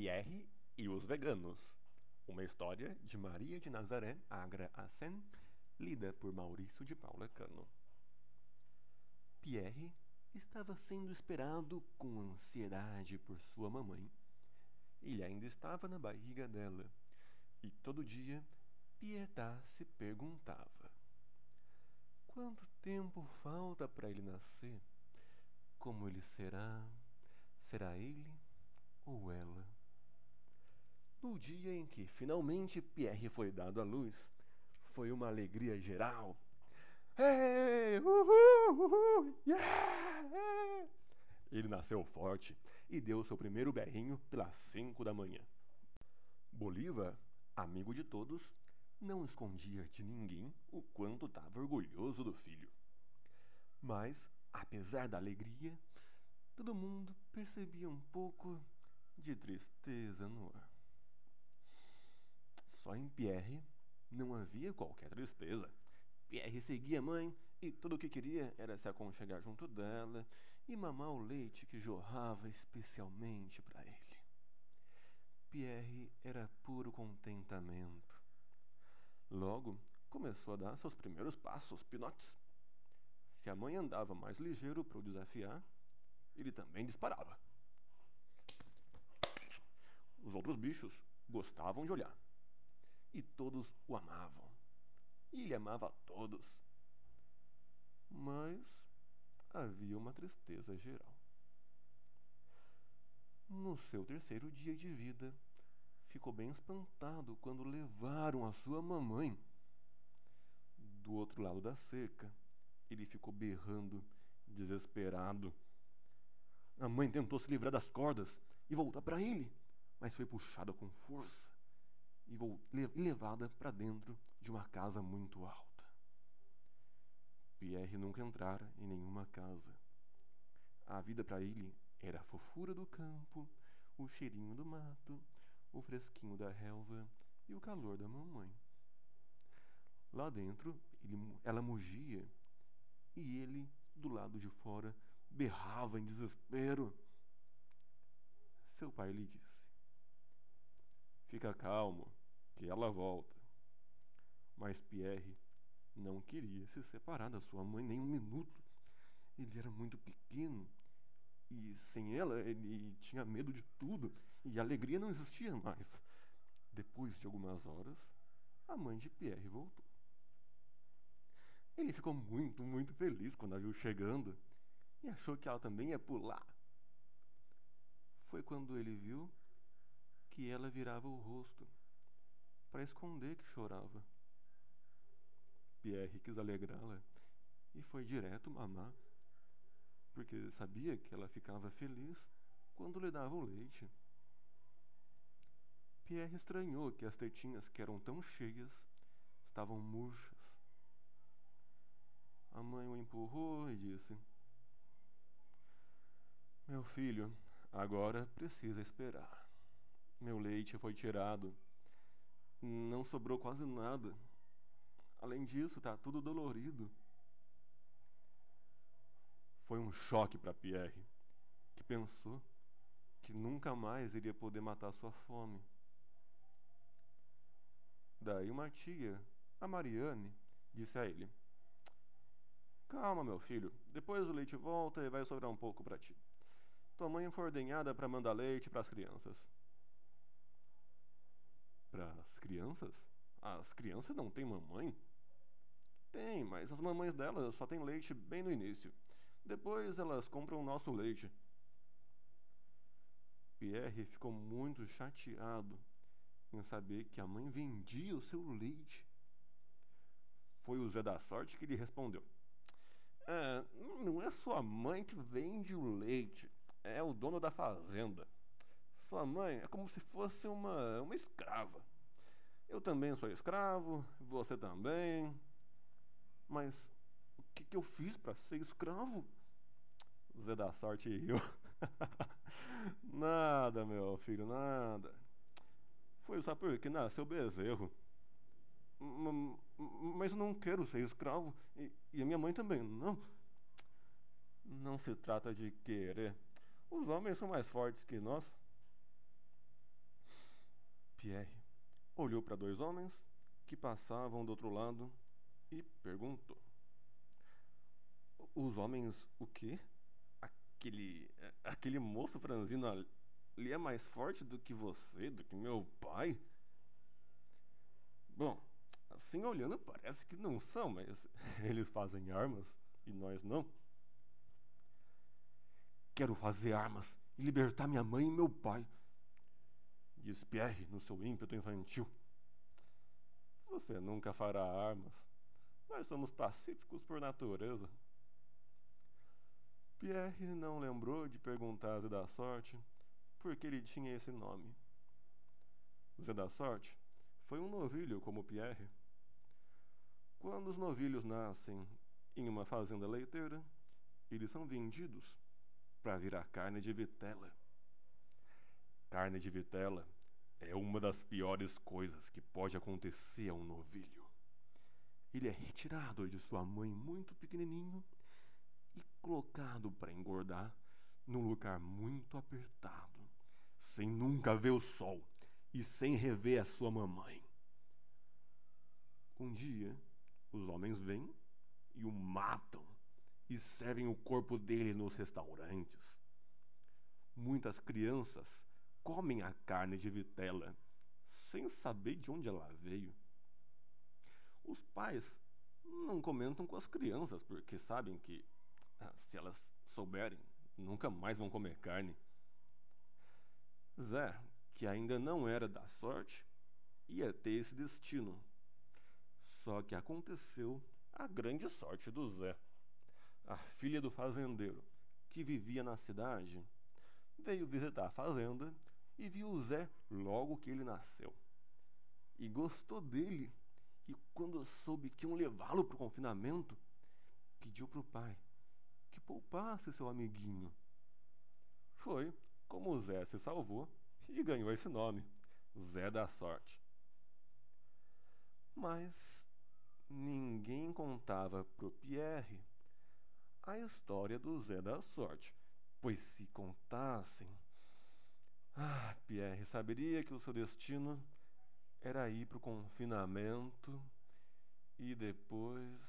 Pierre e os Veganos. Uma história de Maria de Nazaré Agra Assen, lida por Maurício de Paula Cano. Pierre estava sendo esperado com ansiedade por sua mamãe. Ele ainda estava na barriga dela, e todo dia Pietà se perguntava: quanto tempo falta para ele nascer? Como ele será? Será ele ou ela? No dia em que finalmente Pierre foi dado à luz, foi uma alegria geral. Hey, uhul, uhul, yeah! Ele nasceu forte e deu seu primeiro berrinho pelas 5 da manhã. Bolívar, amigo de todos, não escondia de ninguém o quanto estava orgulhoso do filho. Mas, apesar da alegria, todo mundo percebia um pouco de tristeza no ar. Só em Pierre não havia qualquer tristeza. Pierre seguia a mãe e tudo o que queria era se aconchegar junto dela e mamar o leite que jorrava especialmente para ele. Pierre era puro contentamento. Logo, começou a dar seus primeiros passos, pinotes. Se a mãe andava mais ligeiro para o desafiar, ele também disparava. Os outros bichos gostavam de olhar. E todos o amavam. E ele amava a todos. Mas havia uma tristeza geral. No seu terceiro dia de vida, ficou bem espantado quando levaram a sua mamãe. Do outro lado da cerca, ele ficou berrando, desesperado. A mãe tentou se livrar das cordas e voltar para ele, mas foi puxada com força e levada para dentro de uma casa muito alta. Pierre nunca entrara em nenhuma casa. A vida para ele era a fofura do campo, o cheirinho do mato, o fresquinho da relva e o calor da mamãe. Lá dentro, ela mugia e ele, do lado de fora, berrava em desespero. Seu pai lhe disse: fica calmo, que ela volta. Mas Pierre não queria se separar da sua mãe nem um minuto. Ele era muito pequeno e sem ela ele tinha medo de tudo e a alegria não existia mais. Depois de algumas horas, a mãe de Pierre voltou. Ele ficou muito, muito feliz quando a viu chegando e achou que ela também ia pular. Foi quando ele viu que ela virava o rosto para esconder que chorava. Pierre quis alegrá-la e foi direto mamar, porque sabia que ela ficava feliz quando lhe dava o leite. Pierre estranhou que as tetinhas, que eram tão cheias, estavam murchas. A mãe o empurrou e disse: meu filho, agora precisa esperar. Meu leite foi tirado. Não sobrou quase nada. Além disso, está tudo dolorido. Foi um choque para Pierre, que pensou que nunca mais iria poder matar sua fome. Daí uma tia, a Mariane, disse a ele: calma, meu filho, depois o leite volta e vai sobrar um pouco para ti. Tua mãe foi ordenhada para mandar leite para as crianças. Para as crianças? As crianças não têm mamãe? Tem, mas as mamães delas só têm leite bem no início. Depois elas compram o nosso leite. Pierre ficou muito chateado em saber que a mãe vendia o seu leite. Foi o Zé da Sorte que lhe respondeu: não é sua mãe que vende o leite, é o dono da fazenda. Sua mãe é como se fosse uma escrava. Eu também sou escravo, você também. Mas o que eu fiz para ser escravo? Zé da Sorte riu. Nada, meu filho, nada. Foi só porque nasceu bezerro. Mas eu não quero ser escravo. E a minha mãe também, não. Não se trata de querer. Os homens são mais fortes que nós. Pierre olhou para dois homens que passavam do outro lado e perguntou: Os homens o quê? Aquele moço franzino ali é mais forte do que você, do que meu pai? Bom, assim olhando parece que não são, mas eles fazem armas e nós não. Quero fazer armas e libertar minha mãe e meu pai, disse Pierre no seu ímpeto infantil. Você nunca fará armas. Nós somos pacíficos por natureza. Pierre não lembrou de perguntar a Zé da Sorte por que ele tinha esse nome. Zé da Sorte foi um novilho como Pierre. Quando os novilhos nascem em uma fazenda leiteira, eles são vendidos para virar carne de vitela. Carne de vitela é uma das piores coisas que pode acontecer a um novilho. Ele é retirado de sua mãe muito pequenininho e colocado para engordar num lugar muito apertado, sem nunca ver o sol e sem rever a sua mamãe. Um dia, os homens vêm e o matam e servem o corpo dele nos restaurantes. Muitas crianças comem a carne de vitela sem saber de onde ela veio. Os pais não comentam com as crianças porque sabem que, se elas souberem, nunca mais vão comer carne. Zé, que ainda não era da sorte, ia ter esse destino. Só que aconteceu a grande sorte do Zé. A filha do fazendeiro, que vivia na cidade, veio visitar a fazenda e viu o Zé logo que ele nasceu. E gostou dele. E quando soube que iam levá-lo para o confinamento, pediu para o pai que poupasse seu amiguinho. Foi como o Zé se salvou e ganhou esse nome, Zé da Sorte. Mas ninguém contava pro Pierre a história do Zé da Sorte, pois se contassem, Pierre saberia que o seu destino era ir pro confinamento e depois.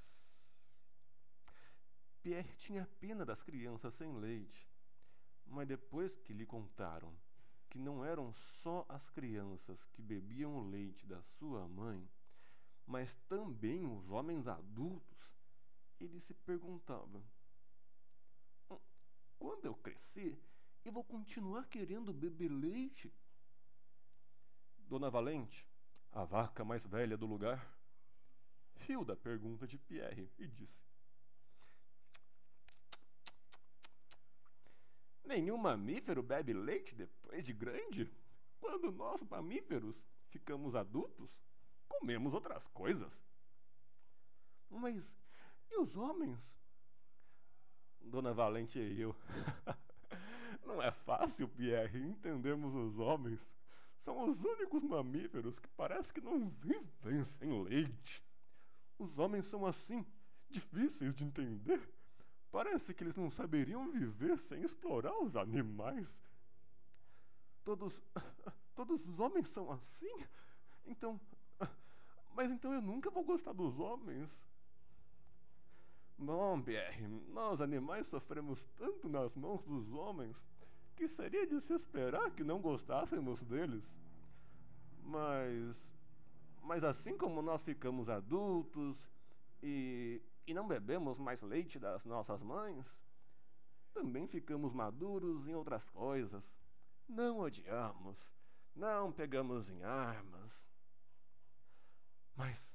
Pierre tinha pena das crianças sem leite, mas depois que lhe contaram que não eram só as crianças que bebiam o leite da sua mãe, mas também os homens adultos, ele se perguntava: quando eu crescer, eu vou continuar querendo beber leite? Dona Valente, a vaca mais velha do lugar, riu da pergunta de Pierre e disse: Nenhum mamífero bebe leite depois de grande? Quando nós, mamíferos, ficamos adultos, comemos outras coisas. Mas e os homens? Dona Valente e eu. Não é fácil, Pierre, entendermos os homens. São os únicos mamíferos que parece que não vivem sem leite. Os homens são assim, difíceis de entender. Parece que eles não saberiam viver sem explorar os animais. Todos, todos os homens são assim? Então, mas então eu nunca vou gostar dos homens. Bom, Pierre, nós animais sofremos tanto nas mãos dos homens que seria de se esperar que não gostássemos deles. Mas, mas assim como nós ficamos adultos e não bebemos mais leite das nossas mães, também ficamos maduros em outras coisas. Não odiamos, não pegamos em armas. Mas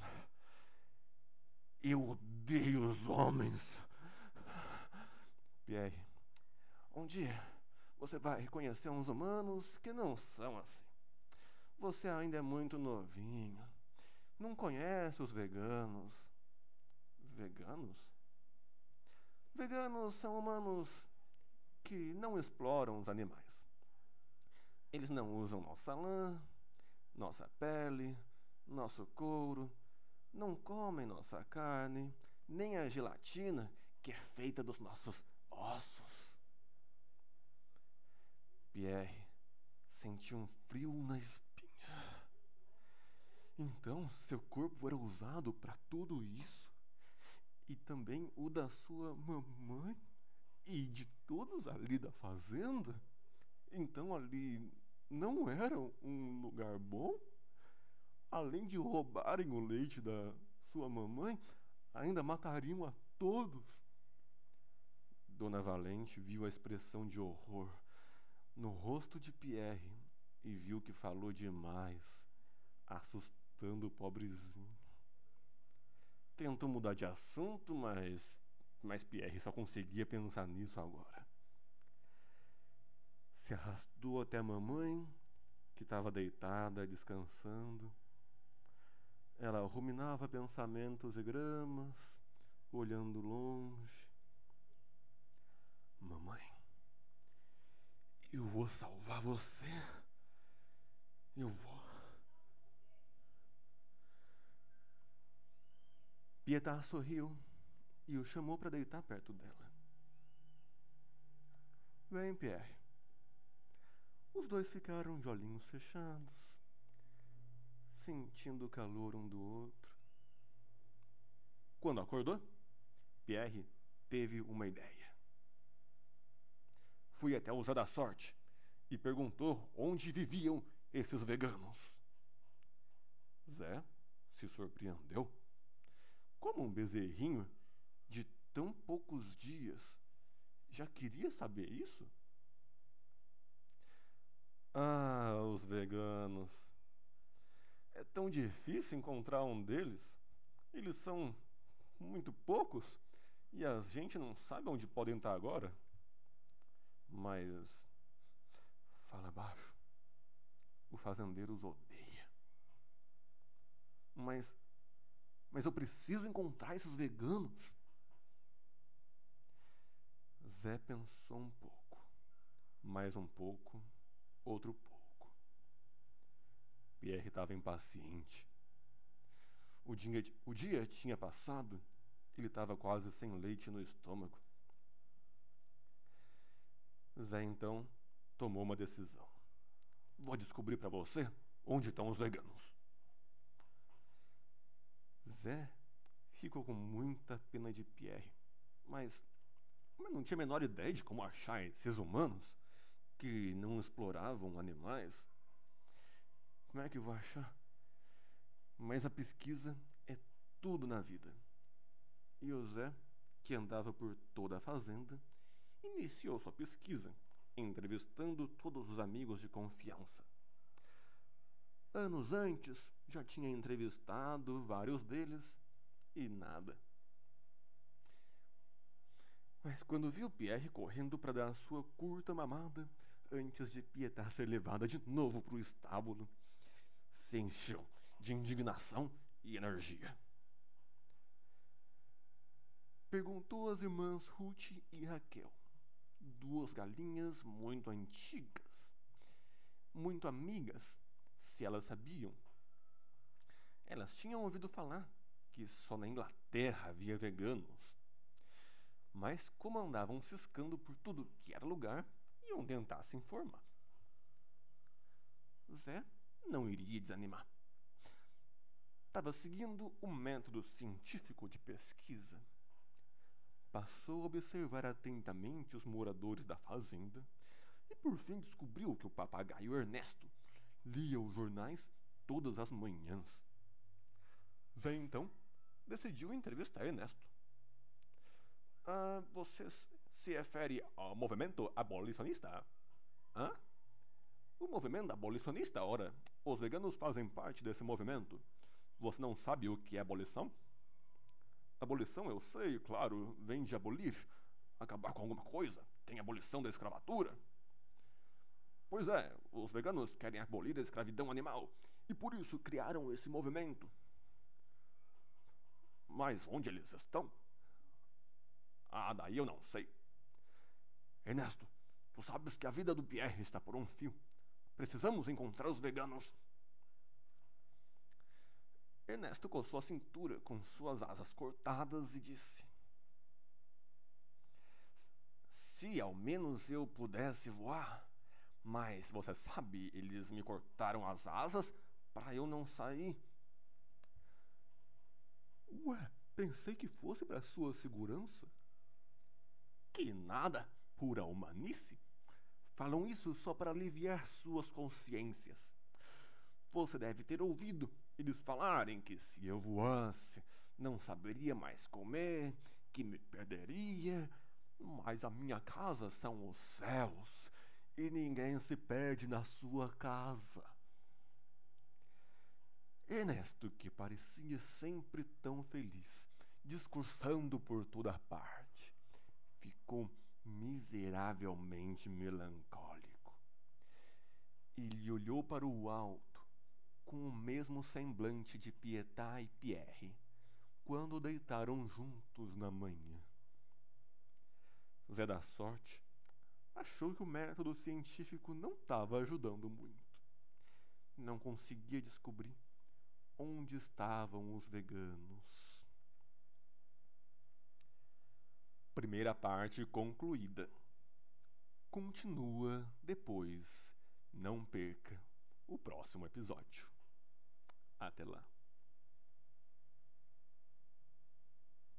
eu odeio os homens. Pierre, um dia você vai conhecer uns humanos que não são assim. Você ainda é muito novinho. Não conhece os veganos. Veganos? Veganos são humanos que não exploram os animais. Eles não usam nossa lã, nossa pele, nosso couro, não comem nossa carne, nem a gelatina que é feita dos nossos ossos. Pierre sentiu um frio na espinha Então seu corpo era usado para tudo isso? E também o da sua mamãe? E de todos ali da fazenda? Então ali não era um lugar bom? Além de roubarem o leite da sua mamãe, ainda matariam a todos. Dona Valente viu a expressão de horror no rosto de Pierre e viu que falou demais, assustando o pobrezinho. Tentou mudar de assunto, mas Pierre só conseguia pensar nisso agora. Se arrastou até a mamãe, que estava deitada, descansando. Ela ruminava pensamentos e gramas, olhando longe. Mamãe, eu vou salvar você. Eu vou. Pietà sorriu e o chamou para deitar perto dela. Vem, Pierre. Os dois ficaram de olhinhos fechados, sentindo o calor um do outro. Quando acordou, Pierre teve uma ideia. Fui até o Zé da Sorte e perguntou onde viviam esses veganos. Zé se surpreendeu. Como um bezerrinho de tão poucos dias já queria saber isso? Ah, os veganos. É tão difícil encontrar um deles. Eles são muito poucos e a gente não sabe onde podem estar agora. Mas fala baixo. O fazendeiro os odeia. Mas mas eu preciso encontrar esses veganos. Zé pensou um pouco, mais um pouco, outro pouco. Pierre estava impaciente. O dia tinha passado, ele estava quase sem leite no estômago. Zé então tomou uma decisão. Vou descobrir para você onde estão os veganos. Zé ficou com muita pena de Pierre, mas não tinha a menor ideia de como achar esses humanos que não exploravam animais. Como é que eu vou achar? Mas a pesquisa é tudo na vida. E o Zé, que andava por toda a fazenda, iniciou sua pesquisa, entrevistando todos os amigos de confiança. Anos antes, já tinha entrevistado vários deles e nada. Mas quando viu Pierre correndo para dar a sua curta mamada, antes de Pietà ser levada de novo para o estábulo, se encheu de indignação e energia. Perguntou às irmãs Ruth e Raquel, duas galinhas muito antigas, muito amigas, se elas sabiam. Elas tinham ouvido falar que só na Inglaterra havia veganos, mas como andavam ciscando por tudo que era lugar, iam tentar se informar. Zé não iria desanimar. Estava seguindo o método científico de pesquisa. Passou a observar atentamente os moradores da fazenda e por fim descobriu que o papagaio Ernesto lia os jornais todas as manhãs. Zé então decidiu entrevistar Ernesto. Você se refere ao movimento abolicionista? Hã? O movimento abolicionista, ora, os veganos fazem parte desse movimento. Você não sabe o que é abolição? Abolição, eu sei, claro, vem de abolir, acabar com alguma coisa. Tem abolição da escravatura. Pois é, os veganos querem abolir a escravidão animal e por isso criaram esse movimento. Mas onde eles estão? Ah, daí eu não sei. Ernesto, tu sabes que a vida do Pierre está por um fio. Precisamos encontrar os veganos. Ernesto coçou a cintura com suas asas cortadas e disse: Se ao menos eu pudesse voar. Mas você sabe, eles me cortaram as asas para eu não sair. Ué, pensei que fosse para sua segurança. Que nada, pura humanice. Falam isso só para aliviar suas consciências. Você deve ter ouvido eles falarem que se eu voasse, não saberia mais comer, que me perderia. Mas a minha casa são os céus e ninguém se perde na sua casa. Ernesto, que parecia sempre tão feliz, discursando por toda parte, ficou miseravelmente melancólico. Ele olhou para o alto, com o mesmo semblante de Pietà e Pierre, quando deitaram juntos na manhã. Zé da Sorte achou que o método científico não estava ajudando muito. Não conseguia descobrir onde estavam os veganos. Primeira parte concluída. Continua depois. Não perca o próximo episódio. Até lá.